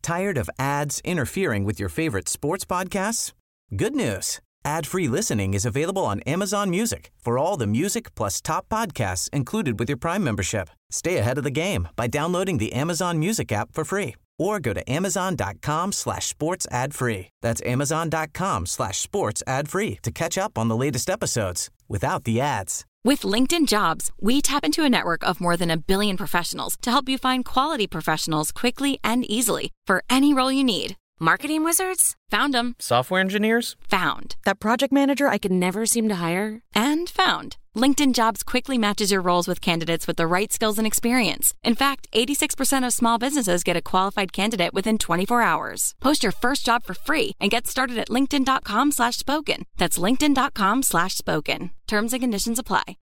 Tired of ads interfering with your favorite sports podcasts? Good news. Ad-free listening is available on Amazon Music for all the music plus top podcasts included with your Prime membership. Stay ahead of the game by downloading the Amazon Music app for free or go to amazon.com/sports ad free. That's amazon.com/sports ad free to catch up on the latest episodes without the ads. With LinkedIn Jobs, we tap into a network of more than 1 billion professionals to help you find quality professionals quickly and easily for any role you need. Marketing wizards? Found them. Software engineers? Found. That project manager I could never seem to hire? And found. LinkedIn Jobs quickly matches your roles with candidates with the right skills and experience. In fact, 86% of small businesses get a qualified candidate within 24 hours. Post your first job for free and get started at linkedin.com/spoken. That's linkedin.com/spoken. Terms and conditions apply.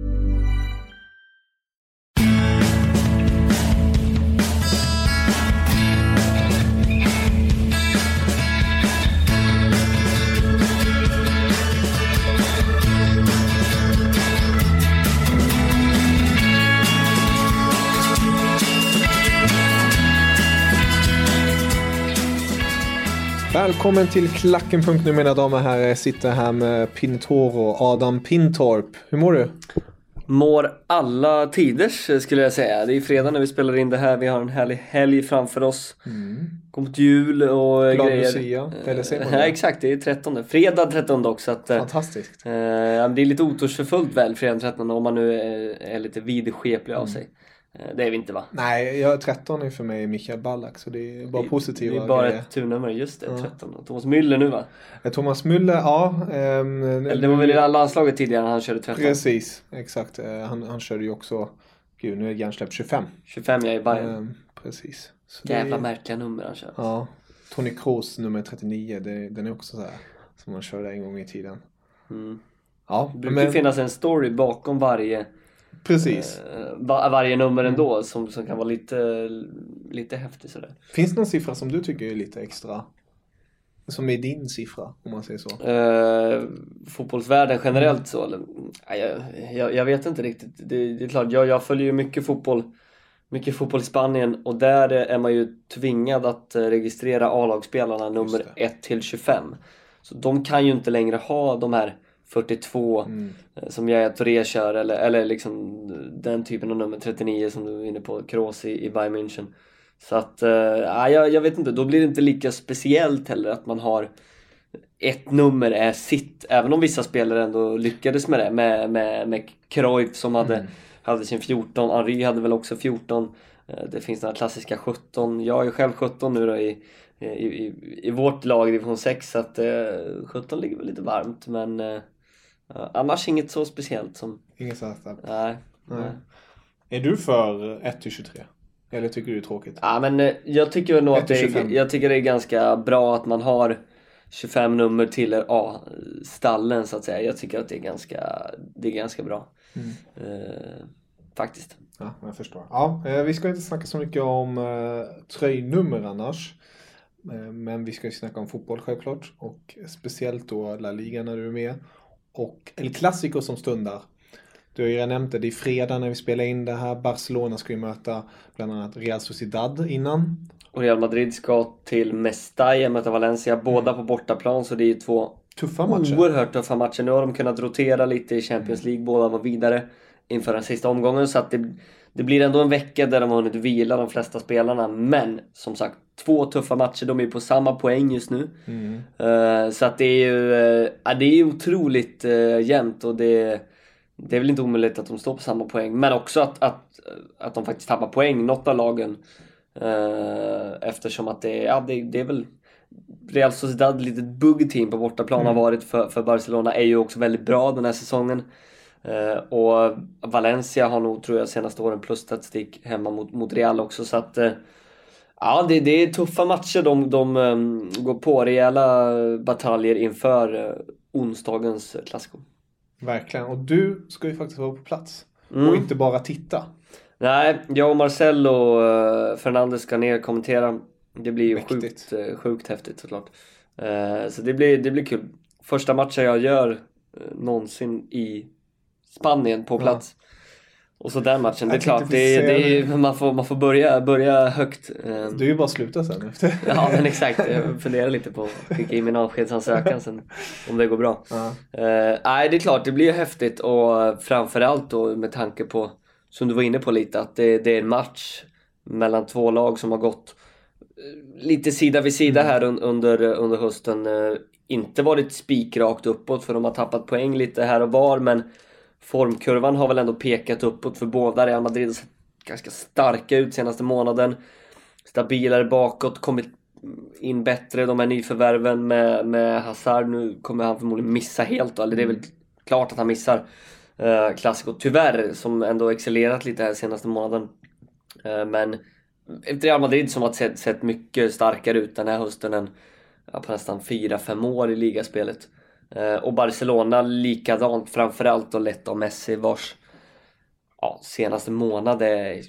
Välkommen till Klacken.nu mina damer och herrar. Jag sitter här med Pintoro, Adam Pintorp. Hur mår du? Mår alla tiders skulle jag säga. Det är fredag när vi spelar in det här. Vi har en härlig helg framför oss. Kommit jul och Glad grejer. Lucia, eller säger man det? Ja, exakt, det är 13. Fredag 13 också. Att, fantastiskt. det är lite otorsförfullt väl fredag 13 om man nu är lite vidskeplig av sig. Det är vi inte va? Nej, jag 13 är för mig Michael Ballack, så det är bara positiva Det är bara grejer. ett turnummer, just det, 13. Thomas Müller nu va? Thomas Müller, ja. Eller det var väl i landslaget tidigare när han körde 13. Precis, exakt. Han körde ju också, gud nu är hjärnsläpp 25. 25 jag är i Bayern. Precis. Så jävla det märkliga nummer han kör. Ja, Toni Kroos nummer 39, den är också så här som man körde en gång i tiden. Ja, det brukar finnas en story bakom varje. Precis. Varje nummer ändå som kan vara lite häftig sådär. Finns det någon siffra som du tycker är lite extra? Som är din siffra, om man säger så. Fotbollsvärlden generellt så eller? Jag vet inte riktigt. Det är klart, jag följer ju mycket fotboll i Spanien. Och där är man ju tvingad att registrera A-lagsspelarna nummer 1-25. Så de kan ju inte längre ha de här 42 som Yaya Touré kör eller liksom den typen av nummer 39 som du är inne på, Kroos i Bayern München. Så att jag vet inte, då blir det inte lika speciellt heller att man har ett nummer är sitt, även om vissa spelare ändå lyckades med det med Cruyff som hade sin 14, Henry hade väl också 14. Det finns några klassiska 17. Jag är själv 17 nu då i vårt lag i division 6, så att 17 ligger väl lite varmt, men annars inget så speciellt som... Inget så här. Nej. Är du för 1-23? Eller tycker du det är tråkigt? Ja, men jag tycker nog att jag tycker det är ganska bra att man har 25 nummer till stallen så att säga. Jag tycker att det är ganska bra. Faktiskt. Ja, jag förstår. Ja, vi ska inte snacka så mycket om tröjnummer annars. Men vi ska ju snacka om fotboll självklart. Och speciellt då La Liga när du är med. Och El Clasico som stundar. Du har ju redan nämnt det är fredag när vi spelar in det här. Barcelona ska ju möta bland annat Real Sociedad innan. Och Real Madrid ska till Mestalla möta Valencia. Båda på bortaplan, så det är två tuffa matcher. Oerhört tuffa matcher. Nu har de kunnat rotera lite i Champions League. Båda var vidare inför den sista omgången. Så att det blir ändå en vecka där de har hunnit vila de flesta spelarna. Men som sagt, 2 tuffa matcher. De är på samma poäng just nu. Så att det är ju otroligt jämnt. Och det är väl inte omöjligt att de står på samma poäng. Men också att de faktiskt tappar poäng, något av lagen. Eftersom att det är väl Real Sociedad, ett litet bugg-team på bortaplan har varit för Barcelona, är ju också väldigt bra den här säsongen. Och Valencia har nog, tror jag, senaste åren plus statistik hemma mot Real också. Så att det är tuffa matcher. De går på rejäla bataljer inför onsdagens Clasico. Verkligen, och du ska ju faktiskt vara på plats och inte bara titta. Nej, jag och Marcelo Fernandes ska ner och kommentera. Det blir ju sjukt häftigt såklart. Så det blir kul. Första matchen jag gör någonsin i Spanien på plats. Och så den matchen, det är klart, man får börja högt. Du är ju bara sluta sen efter. Ja, men exakt. Jag funderar lite på att skicka in min avskedsansökan sen, om det går bra. Nej, det är klart, det blir häftigt. Och framförallt då med tanke på, som du var inne på lite, att det är en match mellan två lag som har gått lite sida vid sida här under hösten. Inte varit spikrakt uppåt, för de har tappat poäng lite här och var, men formkurvan har väl ändå pekat uppåt för båda. Real Madrid har sett ganska starka ut senaste månaden. Stabilare bakåt, kommit in bättre. De här nyförvärven med Hazard. Nu kommer han förmodligen missa helt då. Eller det är väl klart att han missar Clasico. Tyvärr, som ändå excellerat lite här senaste månaden. Men efter Real Madrid som har sett mycket starkare ut den här hösten än på nästan 4-5 år i ligaspelet. Och Barcelona likadant, framförallt och lett av Messi, vars senaste månad är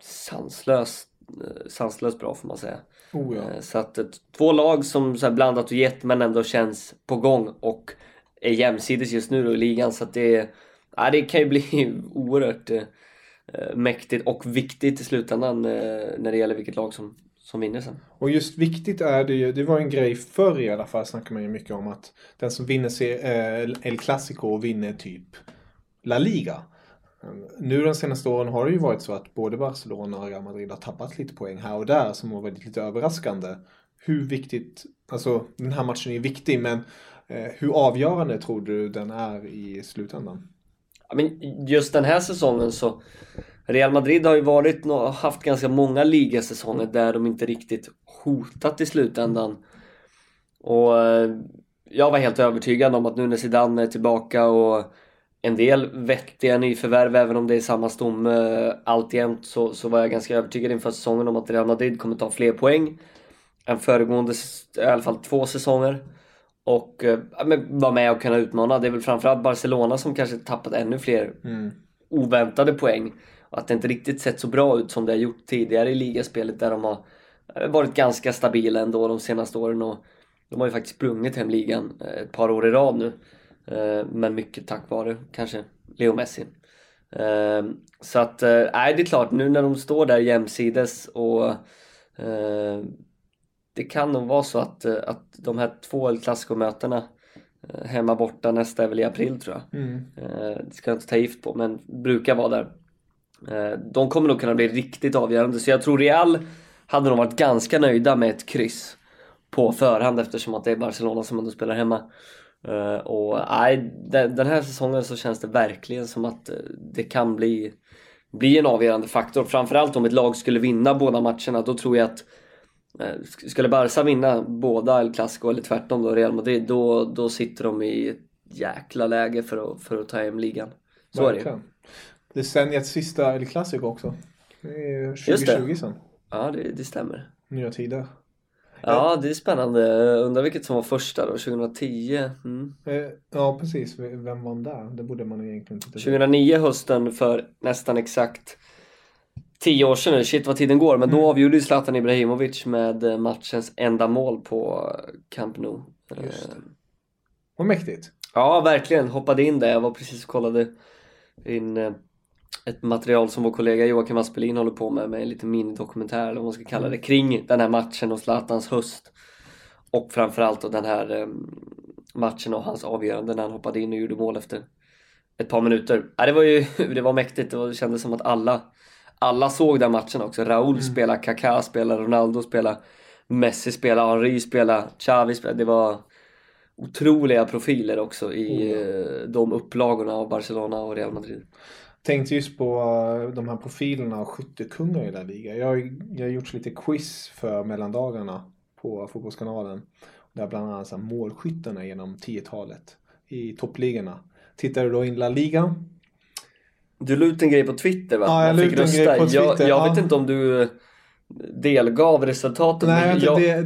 sanslöst bra, får man säga. Så att 2 lag som så här blandat och gett, men ändå känns på gång och är jämsides just nu då i ligan. Så att det kan ju bli oerhört mäktigt och viktigt i slutändan när det gäller vilket lag som vinner sen. Och just viktigt är det ju, det var en grej förr i alla fall, snackar man ju mycket om, att den som vinner El Clasico vinner typ La Liga. Nu de senaste åren har det ju varit så att både Barcelona och Real Madrid har tappat lite poäng här och där, som har varit lite överraskande. Hur viktigt, alltså den här matchen är viktig, men hur avgörande tror du den är i slutändan? Ja, men just den här säsongen så Real Madrid har ju haft ganska många ligasäsonger där de inte riktigt hotat i slutändan. Och jag var helt övertygad om att nu när Zidane är tillbaka och en del vettiga nyförvärv, även om det är samma stomme alltjämt, så var jag ganska övertygad inför säsongen om att Real Madrid kommer ta fler poäng än föregående, i alla fall 2 säsonger. Och vara med och kunna utmana. Det är väl framförallt Barcelona som kanske tappat ännu fler oväntade poäng. Och att det inte riktigt sett så bra ut som det har gjort tidigare i ligaspelet, där de har varit ganska stabila ändå de senaste åren. Och de har ju faktiskt sprungit hem ligan ett par år i rad nu. Men mycket tack vare kanske Leo Messi. Så att det är klart, nu när de står där jämsides och det kan nog vara så att de här 2 El Clasico-mötena hemma borta, nästa är väl i april tror jag. Det ska jag inte ta gift på, men brukar vara där. De kommer nog kunna bli riktigt avgörande. Så jag tror Real hade nog varit ganska nöjda med ett kryss på förhand, eftersom att det är Barcelona som ändå spelar hemma. Och den här säsongen så känns det verkligen som att det kan bli en avgörande faktor. Framförallt om ett lag skulle vinna båda matcherna, då tror jag att skulle Barca vinna båda El Clasico, eller tvärtom då Real Madrid, då sitter de i ett jäkla läge för att ta hem ligan. Så verkligen. Är det. Det är sen ett sista El Clasico också. Det är 2020 sen. Ja, det stämmer. Nya tider. Ja, det är spännande. Undrar vilket som var första då, 2010. Ja, precis. Vem vann där? Det borde man egentligen inte. 2009 hösten, för nästan exakt 10 år sedan nu. Shit vad tiden går. Men då avgjorde ju Zlatan Ibrahimovic med matchens enda mål på Camp Nou. Just det. Vad mäktigt. Ja, verkligen. Hoppade in där. Jag var precis och kollade in ett material som vår kollega Joakim Aspelin håller på med en liten minidokumentär, eller vad man ska kalla det, kring den här matchen och Zlatans höst. Och framförallt då den här matchen och hans avgörande när han hoppade in och gjorde mål efter ett par minuter. Det var mäktigt. Det kändes som att alla såg den matchen också. Raúl spelar, Kaká spelar, Ronaldo spelar, Messi spelar, Henry spelar, Xavi spelar. Det var otroliga profiler också i de upplagorna av Barcelona och Real Madrid. Tänkte just på de här profilerna och skyttekungar i La Liga. Jag har gjort lite quiz för mellandagarna på Fotbollskanalen. Där bland annat målskyttarna genom 10-talet i toppligorna. Tittar du då in La Liga? Du la ut en grej på Twitter, va? Ja, jag la ut en grej på Twitter. Jag vet inte om du delgav resultaten. Nej,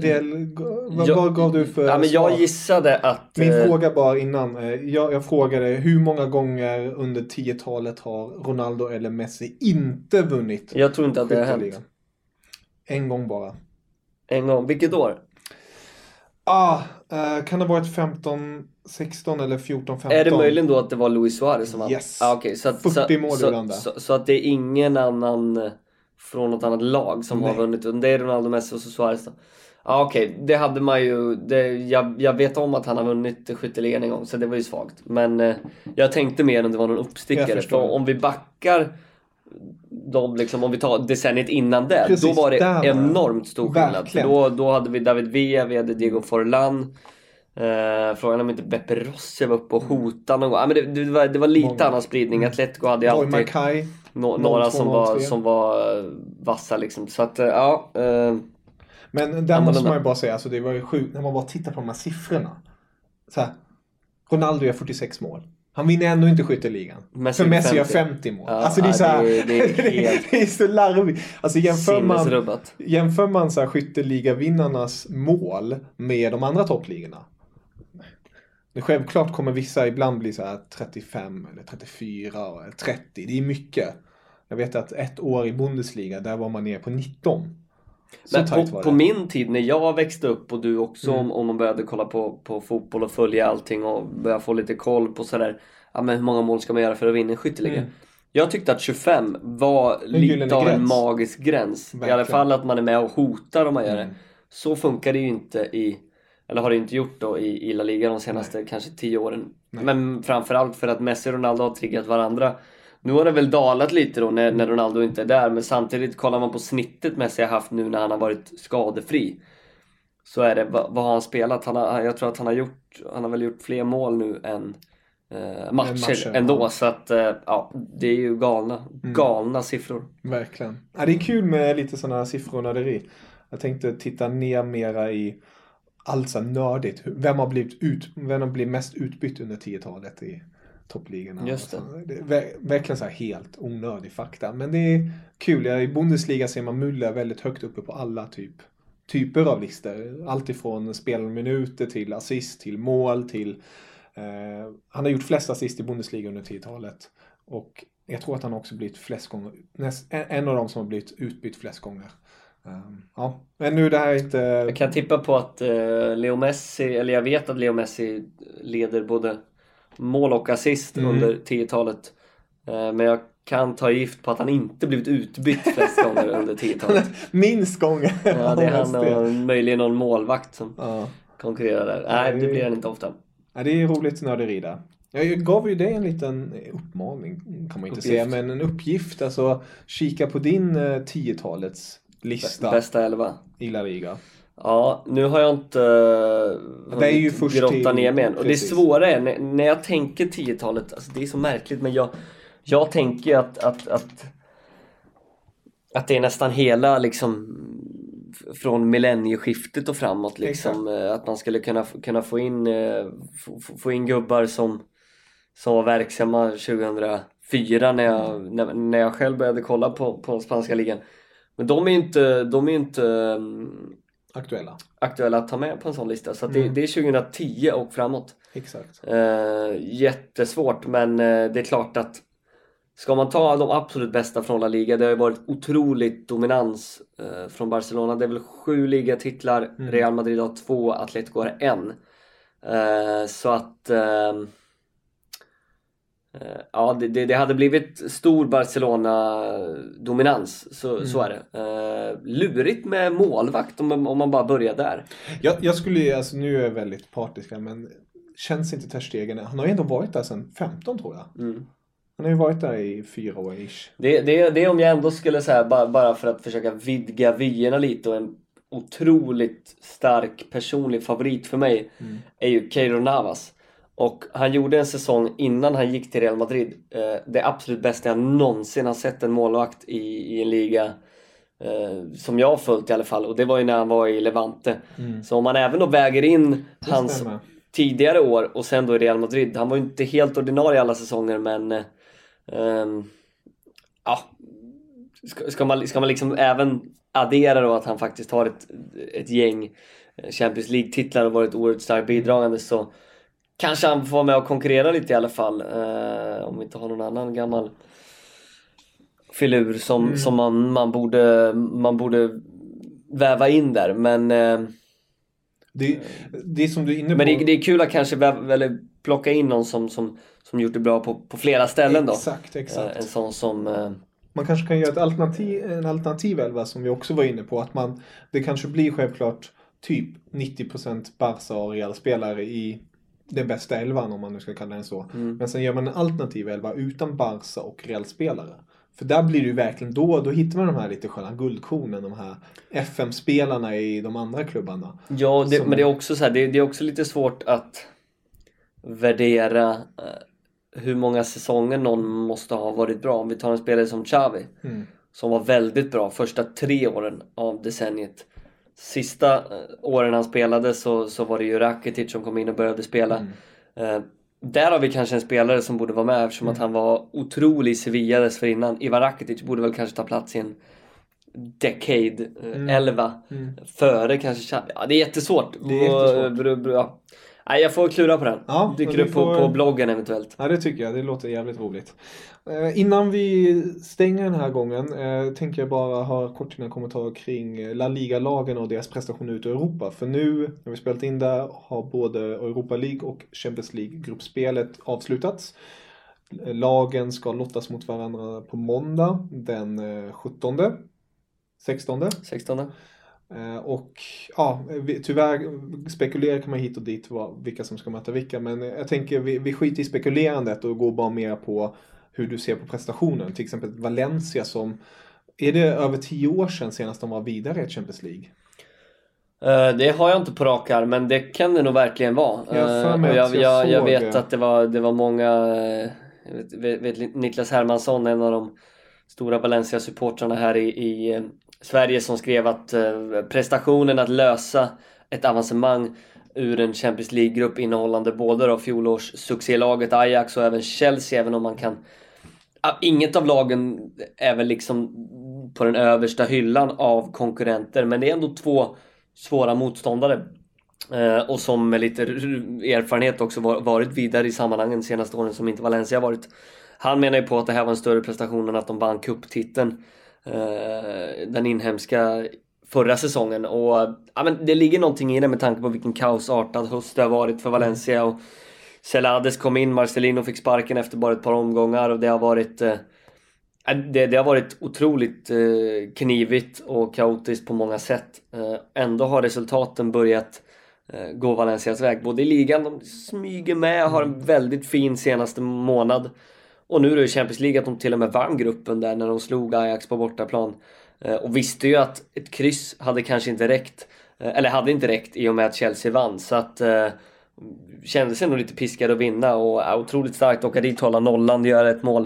vad gav du för men jag gissade att... Min fråga bara innan. Jag frågade hur många gånger under 10-talet har Ronaldo eller Messi inte vunnit? Jag tror inte att det har hänt. En gång bara. En gång? Vilket år? Kan det ha varit 15-16 eller 14-15? Är det möjligen då att det var Luis Suarez som vann? Yes. Okay. 40 mål så att det är ingen annan från något annat lag som har vunnit. Det är Ronaldo, Messi och Suarez då. Okej. Det hade man ju... Jag vet om att han har vunnit skytteligan en gång, så det var ju svagt. Men jag tänkte mer om det var någon uppstickare. För om vi backar... om vi tar decenniet innan det, precis, då var det enormt stor skillnad. För då hade vi David Villa, vi hade Diego Forlán. Frågan om inte Beppe Rossi var uppe och hotade någon gång. Men det var lite annan spridning. Atletico hade alltid några som var vassa liksom. Så att men där måste man ju bara säga, alltså det var ju sjukt när man bara tittar på de här siffrorna. Så här, Ronaldo gör 46 mål. Han vinner ändå inte skytteligan. För Messi gör 50 mål. Alltså det är så här, det är så larvigt. Alltså jämför man så här skytteligavinnarnas mål med de andra toppligorna. Självklart kommer vissa ibland bli så här 35 eller 34 eller 30. Det är mycket. Jag vet att ett år i Bundesliga, där var man ner på 19. Men på min tid när jag växte upp och du också, om man började kolla på fotboll och följa allting och börja få lite koll på sådär, men hur många mål ska man göra för att vinna en skytteliga? Jag tyckte att 25 var lite av en magisk gräns. Verkligen. I alla fall att man är med och hotar om man gör det. Så funkar det ju inte eller har det inte gjort då i La Liga de senaste kanske 10 åren. Men framförallt för att Messi och Ronaldo har triggat varandra. Nu har det väl dalat lite då när Ronaldo inte är där. Men samtidigt kollar man på snittet Messi har haft nu när han har varit skadefri. Så är det, vad har han spelat? Jag tror att han har väl gjort fler mål nu än matcher ändå. Så att det är ju galna siffror. Verkligen. Ja, det är kul med lite sådana här siffror när det är. Jag tänkte titta ner mera i allt så nördigt. Vem har blivit mest utbytt under 10-talet i toppligorna. Just det. Det är verkligen så här helt onödig fakta. Men det är kul. I Bundesliga ser man Müller väldigt högt uppe på alla typer av listor. Allt ifrån spelminuter till assist, till mål, till... han har gjort flest assist i Bundesliga under 10-talet. Och jag tror att han också blivit flest gånger... En av dem som har blivit utbytt flest gånger. Men nu det här inte... Jag kan tippa på att Leo Messi, eller jag vet att Leo Messi leder både mål och assist under 10-talet. Men jag kan ta gift på att han inte blivit utbytt flest gånger under 10-talet. Minst gånger. Ja, det är han och möjligen någon målvakt som konkurrerar där. Nej, det blir han inte ofta. Ja, det är roligt när det rider. Jag gav ju dig en liten uppmaning, kan man inte säga, men en uppgift. Alltså, kika på din 10-talets lista. Bästa 11 i La Liga. Ja, nu har jag inte grottat ner mig än. Och det svåra är, när jag tänker 10-talet, alltså det är så märkligt, men jag tänker att det är nästan hela liksom från millennieskiftet och framåt liksom. Att man skulle kunna få in gubbar som var verksamma 2004 när jag själv började kolla på spanska ligan. Men de är inte aktuella att ta med på en sån lista. Så att det är 2010 och framåt. Exakt. Jättesvårt, men det är klart att ska man ta de absolut bästa från La Liga, det har ju varit otroligt dominans från Barcelona. Det är väl 7 ligatitlar, Real Madrid har 2, Atletico har 1. Så att det hade blivit stor Barcelona-dominans. Så är det. Lurigt med målvakt om man bara börjar där. Jag skulle, alltså nu är jag väldigt partisk, men känns inte Ter Stegen. Han har ju ändå varit där sedan 15, tror jag. Han har ju varit där i 4 år ish. Det är om jag ändå skulle säga, bara för att försöka vidga vyerna lite, och en otroligt stark personlig favorit för mig är ju Keylor Navas. Och han gjorde en säsong innan han gick till Real Madrid. Det absolut bästa jag någonsin har sett en målvakt i en liga som jag har följt i alla fall. Och det var ju när han var i Levante. Så om man även då väger in hans tidigare år och sen då i Real Madrid. Han var ju inte helt ordinarie alla säsonger, men ska man liksom även addera då att han faktiskt har ett gäng Champions League-titlar och varit oerhört starkt bidragande, så kanske han får vara med och konkurrera lite i alla fall. Om vi inte har någon annan gammal filur som man borde väva in där. Men Det är som du är inne på. Men det är kul att kanske väl plocka in någon som gjort det bra på flera ställen då. Exakt. En sån som... Man kanske kan göra en alternativ elva som vi också var inne på. Att det kanske blir självklart typ 90% Barca och Real-spelare i den bästa elvan, om man nu ska kalla den så. Men sen gör man en alternativ elva utan Barca och Real-spelare. För där blir det ju verkligen, då hittar man de här lite sköna guldkornen, de här FM-spelarna i de andra klubbarna. Ja, men det är också så här, det är också lite svårt att värdera hur många säsonger någon måste ha varit bra. Om vi tar en spelare som Xavi, som var väldigt bra första 3 åren av decenniet. Sista åren han spelade så var det ju Rakitic som kom in och började spela. Där har vi kanske en spelare som borde vara med, eftersom att han var otrolig i Sevilla dessförinnan. Ivan Rakitic borde väl kanske ta plats i en decade 11 före kanske. Ja, det är jättesvårt. Ja. Nej, jag får klura på den. Ja, dyker upp på bloggen eventuellt. Ja, det tycker jag. Det låter jävligt roligt. Innan vi stänger den här gången tänker jag bara ha kort dina kommentarer kring La Liga-lagen och deras prestationer ute i Europa. För nu, när vi spelat in där, har både Europa League och Champions League-gruppspelet avslutats. Lagen ska lottas mot varandra på måndag den 16. Och ja, tyvärr spekulerar kan man hit och dit vilka som ska möta vilka, men jag tänker vi skiter i spekulerandet och går bara mer på hur du ser på prestationen. Till exempel Valencia, som är det över 10 år sedan senast de var vidare i Champions League? Det har jag inte på rak arm, men det kan det nog verkligen vara. Jag vet att det var många, vet Niklas Hermansson, en av de stora Valencia-supportrarna här i Sverige, som skrev att prestationen att lösa ett avancemang ur en Champions League-grupp innehållande både då fjolårs succélaget Ajax och även Chelsea, även om man kan... Inget av lagen är väl liksom på den översta hyllan av konkurrenter, men det är ändå 2 svåra motståndare. Och som med lite erfarenhet också varit vidare i sammanhangen senaste åren som inte Valencia har varit. Han menar ju på att det här var en större prestation än att de vann cuptiteln, den inhemska, förra säsongen. Och ja, men det ligger någonting i det med tanke på vilken kaosartad höst det har varit för Valencia. Och Celades kom in, Marcelino fick sparken efter bara ett par omgångar, och det har varit det har varit otroligt knivigt och kaotiskt på många sätt. Ändå har resultaten börjat gå Valencias väg, både i ligan, de smyger med, har en väldigt fin senaste månad. Och nu är det i Champions League att de till och med vann gruppen där när de slog Ajax på bortaplan. Och visste ju att ett kryss hade kanske inte räckt. Eller hade inte räckt i och med att Chelsea vann. Så att kände sig nog lite piskad att vinna. Och otroligt starkt åka dit, hålla nollan, göra ett mål.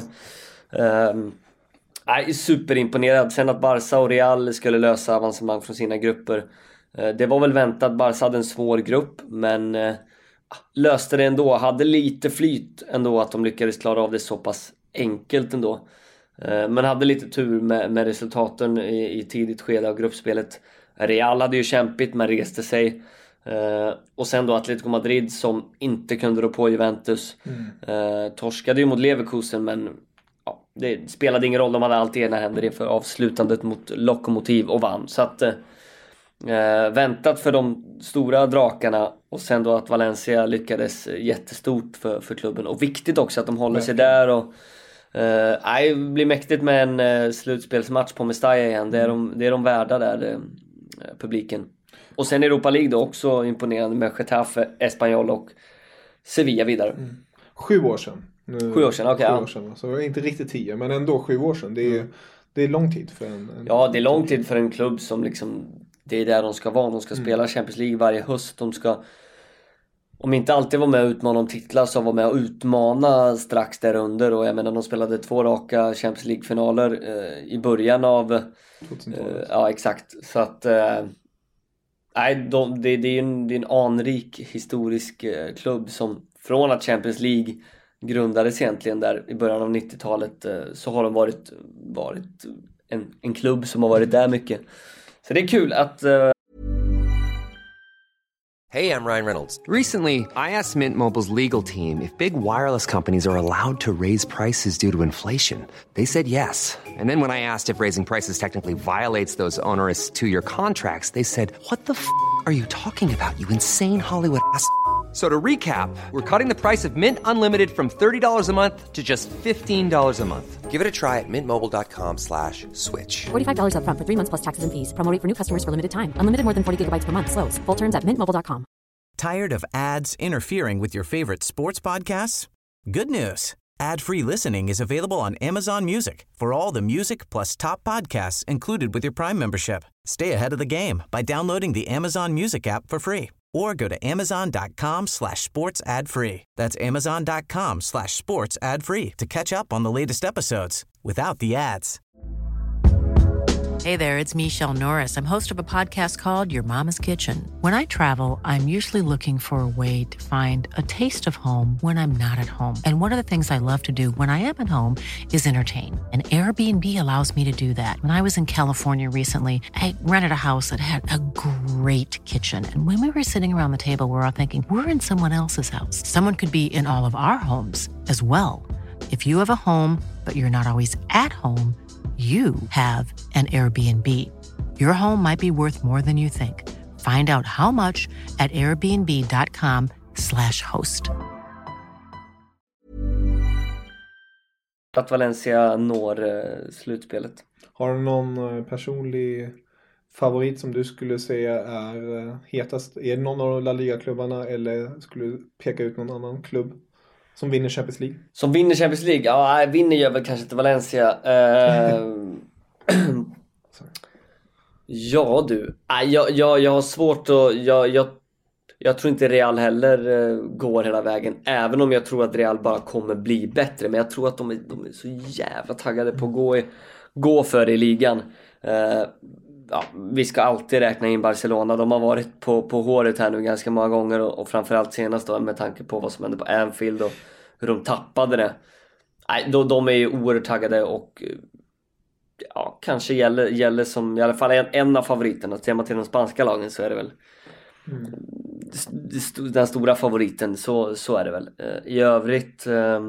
Superimponerad. Sen att Barca och Real skulle lösa avancemang från sina grupper. Det var väl väntat. Barca hade en svår grupp, men... löste det ändå, hade lite flyt ändå att de lyckades klara av det så pass enkelt ändå. Men hade lite tur med resultaten i tidigt skede av gruppspelet. Real hade ju kämpigt men reste sig. Och sen då Atletico Madrid som inte kunde rå på Juventus. Torskade ju mot Leverkusen, men ja, det spelade ingen roll, de hade alltid ena händer inför avslutandet mot Lokomotiv och vann. Så att väntat för de stora drakarna, och sen då att Valencia lyckades jättestort för klubben, och viktigt också att de håller sig där. Och det blir mäktigt med en slutspelsmatch på Mestalla igen. Det är de värda där, publiken. Och sen Europa League då också imponerande med Getafe, Espanyol och Sevilla vidare. 7 år sedan. 7 år sedan, okej. 7 år sedan, så inte riktigt 10, men ändå 7 år sedan. Det är lång tid för en ja, det är lång tid för en klubb som liksom, det är där de ska vara. De ska spela Champions League varje höst. De ska, om inte alltid vara med och utmana om titlar, så vara med och utmana strax där under. Och jag menar, de spelade 2 raka Champions League-finaler i början av 2000-talet. Ja, exakt. Så att det är en anrik historisk klubb som från att Champions League grundades egentligen där i början av 90-talet, så har de varit en klubb som har varit där mycket. Så det är kul att Hey, I'm Ryan Reynolds. Recently, I asked Mint Mobile's legal team if big wireless companies are allowed to raise prices due to inflation. They said yes. And then when I asked if raising prices technically violates those onerous 2-year contracts, they said, "What the f*** are you talking about, you insane Hollywood ass?" So to recap, we're cutting the price of Mint Unlimited from $30 a month to just $15 a month. Give it a try at mintmobile.com/switch. $45 up front for 3 months plus taxes and fees. Promo rate for new customers for limited time. Unlimited more than 40 gigabytes per month. Slows full terms at mintmobile.com. Tired of ads interfering with your favorite sports podcasts? Good news. Ad-free listening is available on Amazon Music for all the music plus top podcasts included with your Prime membership. Stay ahead of the game by downloading the Amazon Music app for free or go to amazon.com/sports ad free. That's amazon.com/sports ad free to catch up on the latest episodes without the ads. Hey there, it's Michelle Norris. I'm host of a podcast called Your Mama's Kitchen. When I travel, I'm usually looking for a way to find a taste of home when I'm not at home. And one of the things I love to do when I am at home is entertain. And Airbnb allows me to do that. When I was in California recently, I rented a house that had a great kitchen. And when we were sitting around the table, we're all thinking, we're in someone else's house. Someone could be in all of our homes as well. If you have a home, but you're not always at home, you have an Airbnb. Your home might be worth more than you think. Find out how much at airbnb.com/host. Att Valencia når slutspelet. Har du någon personlig favorit som du skulle säga är hetast? Är det någon av La Liga-klubbarna eller skulle du peka ut någon annan klubb som vinner Champions League? Som vinner Champions League? Ja, vinner gör väl kanske inte Valencia. Ja du. Jag har svårt att... Jag tror inte Real heller går hela vägen. Även om jag tror att Real bara kommer bli bättre. Men jag tror att de är så jävla taggade på att gå för i ligan. Ja, vi ska alltid räkna in Barcelona. De har varit på håret här nu ganska många gånger. Och framförallt senast då, med tanke på vad som hände på Anfield och hur de tappade det. Nej, de är ju oerhört taggade och ja, kanske gäller som i alla fall en av favoriterna. Ser man till de spanska lagen så är det väl den stora favoriten, så är det väl. I övrigt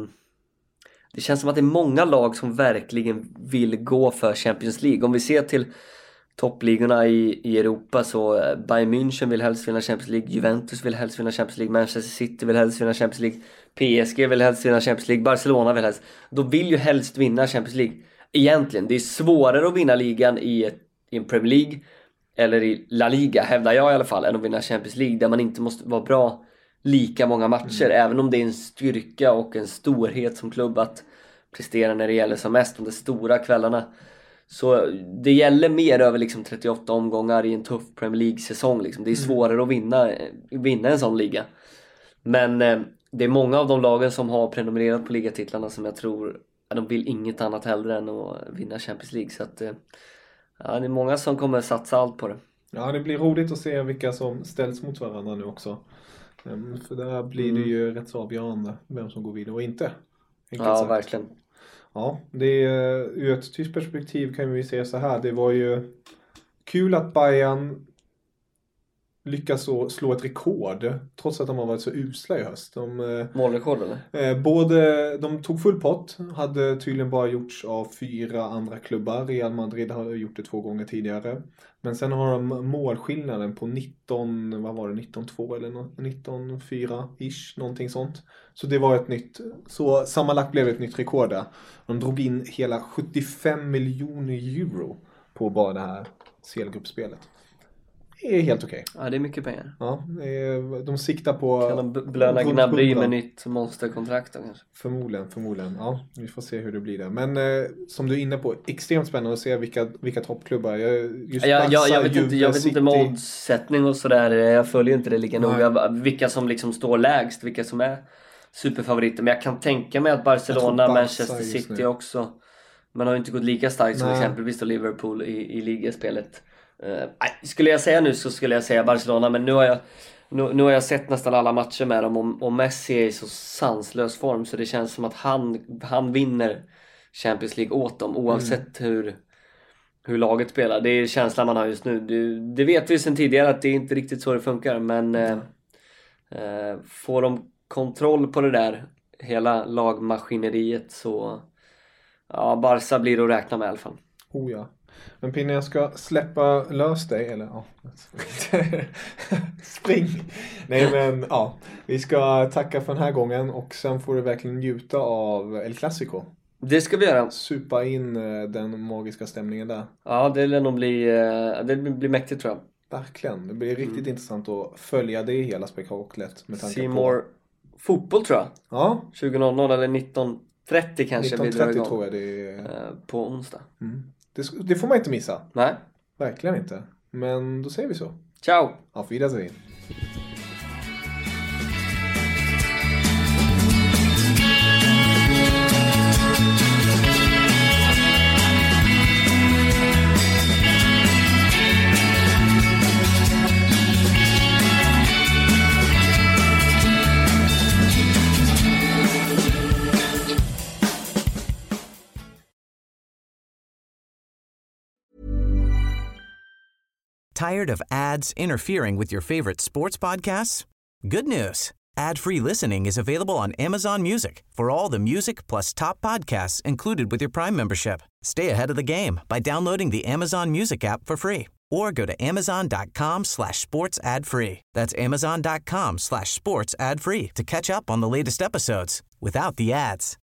det känns som att det är många lag som verkligen vill gå för Champions League. Om vi ser till toppligorna i Europa så Bayern München vill helst vinna Champions League, Juventus vill helst vinna Champions League, Manchester City vill helst vinna Champions League, PSG vill helst vinna Champions League, Barcelona vill helst. Då vill ju helst vinna Champions League. Egentligen, det är svårare att vinna ligan i en Premier League eller i La Liga, hävdar jag i alla fall, än att vinna Champions League där man inte måste vara bra lika många matcher, även om det är en styrka och en storhet som klubb att prestera när det gäller som mest, de stora kvällarna. Så det gäller mer över liksom 38 omgångar i en tuff Premier League-säsong. Liksom. Det är svårare att vinna en sån liga. Men det är många av de lagen som har prenumererat på ligatitlarna som jag tror att de vill inget annat hellre än att vinna Champions League. Så att, ja, det är många som kommer satsa allt på det. Ja, det blir roligt att se vilka som ställs mot varandra nu också. För där blir det ju rätt så avgörande vem som går vidare och inte. Ja, sagt. Verkligen. Ja, det är, ur ett tyskt perspektiv kan vi se så här. Det var ju kul att Bayern lyckas slå ett rekord trots att de har varit så usla i höst. Målrekord eller? De tog full pott, hade tydligen bara gjorts av 4 andra klubbar. Real Madrid har gjort det 2 gånger tidigare. Men sen har de målskillnaden på 19-2 eller 19-4-ish, någonting sånt. Så det var ett nytt, så sammanlagt blev det ett nytt rekord där. De drog in hela 75 miljoner euro på bara det här CL-gruppspelet. Det är helt okej. Ja, det är mycket pengar. Ja, de siktar på... Kan de belöna Gnabry med nytt monsterkontrakt då kanske? Förmodligen. Ja, vi får se hur det blir där. Men som du är inne på, extremt spännande att se vilka toppklubbar. Jag vet inte med oddsättning och sådär. Jag följer inte det lika noga. Vilka som liksom står lägst, vilka som är superfavoriter. Men jag kan tänka mig att Barcelona, Manchester City också. Man har ju inte gått lika starkt som exempelvis då Liverpool i ligaspelet. Skulle jag säga nu så skulle jag säga Barcelona, men nu har jag sett nästan alla matcher med dem och Messi är i så sanslös form så det känns som att han vinner Champions League åt dem oavsett hur laget spelar. Det är känslan man har just nu. Det vet vi sedan tidigare att det är inte riktigt så det funkar. Men får de kontroll på det där, hela lagmaskineriet, så ja, Barca blir att räkna med i alla fall. Oh ja. Men Pinne, jag ska släppa lös dig, eller spring. Nej men vi ska tacka för den här gången och sen får du verkligen njuta av El Clasico. Det ska vi göra. Supa in den magiska stämningen där. Ja, det lär nog bli mäktigt, tror jag. Verkligen. Det blir riktigt intressant att följa det hela spektaklet. Seymour fotboll, tror jag. Ja. 20.00 eller 19.30 kanske. 19.30 tror jag det är. På onsdag. Det får man inte missa. Nej. Verkligen inte. Men då säger vi så. Ciao! Auf Wiedersehen. Tired of ads interfering with your favorite sports podcasts? Good news. Ad-free listening is available on Amazon Music for all the music plus top podcasts included with your Prime membership. Stay ahead of the game by downloading the Amazon Music app for free or go to amazon.com/sports ad free. That's amazon.com/sports ad free to catch up on the latest episodes without the ads.